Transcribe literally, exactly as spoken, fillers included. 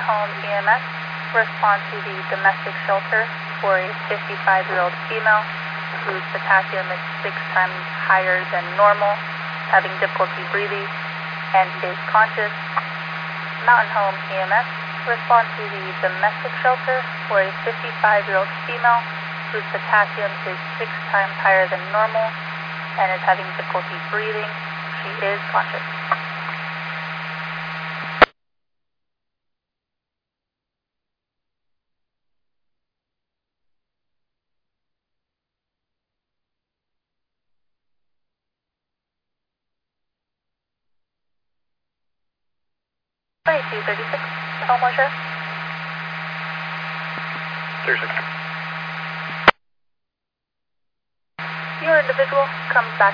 Home E M S, respond to the domestic shelter for a fifty-five-year-old female whose potassium is six times higher than normal, having difficulty breathing, and is conscious. Mountain Home E M S, respond to the domestic shelter for a fifty-five-year-old female whose potassium is six times higher than normal and is having difficulty breathing. She is conscious. twenty-two thirty-six, Elmore Sheriff. thirty-six. Your individual comes back